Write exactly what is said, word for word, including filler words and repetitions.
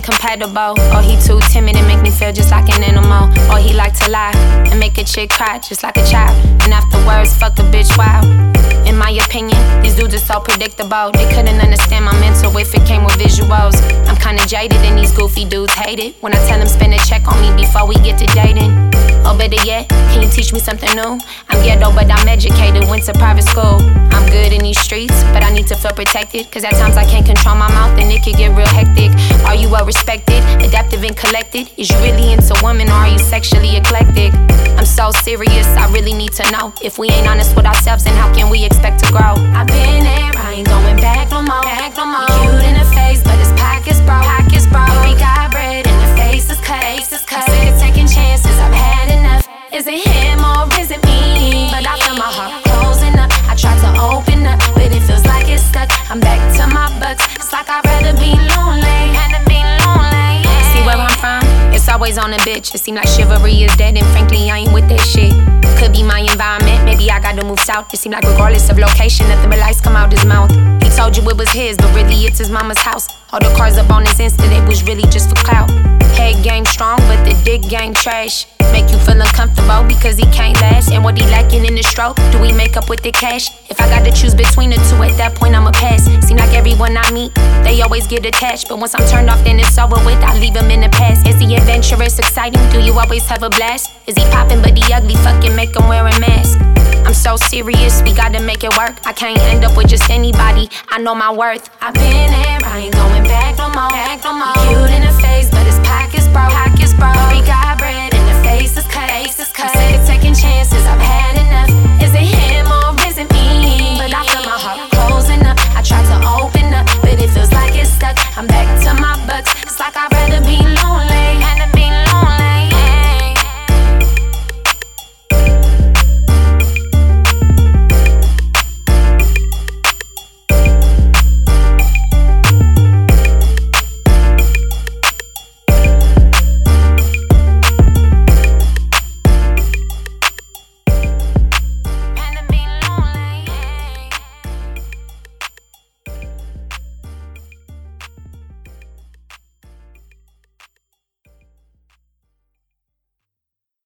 incompatible. Or he too timid and make me feel just like an animal. Or he like to lie and make a chick cry just like a child. And afterwards, fuck a bitch wild. In my opinion, these dudes are so predictable. They couldn't understand my mental if it came with visuals. I'm kinda jaded and these goofy dudes hate it when I tell them spend a check on me before we get to dating. Or better yet, can you teach me something new? I'm ghetto but I'm educated, went to private school. I'm good in these streets, but I need to feel protected. Cause at times I can't control my mouth and it could get real hectic. Are you well respected, adaptive and collected? Is you really into women or are you sexually eclectic? I'm so serious, I really need to know. If we ain't honest with ourselves, then how can we expect to grow? I've been there, I ain't going back no more, back no more. Cute in the face, but his pockets broke, pockets broke. We got bread and the face is cut, face is cut. I'm sick of taking chances, I've had enough. Is it him or is it me? But I feel my heart closing up. I try to open up, but it feels like it's stuck. I'm back to my bucks. It's like I'd rather be lonely, rather be lonely. See where I'm from? It's always on a bitch. It seem like chivalry is dead, and frankly, I ain't with that shit. Could be my environment, maybe I gotta move south. It seem like regardless of location, nothing but lights come out his mouth. He told you it was his, but really it's his mama's house. All the cars up on his Insta, they was really just for clout. Head game strong, but the dick game trash. Make you feel uncomfortable because he can't last. And what he lacking in the stroke, do we make up with the cash? If I got to choose between the two, at that point I'ma pass. Seem like everyone I meet, they always get attached. But once I'm turned off, then it's over with, I leave him in the past. Is he adventurous, exciting? Do you always have a blast? Is he popping but he ugly? Fucking make him wear a mask. I'm so serious, we gotta make it work. I can't end up with just anybody, I know my worth. I've been there, I ain't going back no more, back no more. Cute in the face,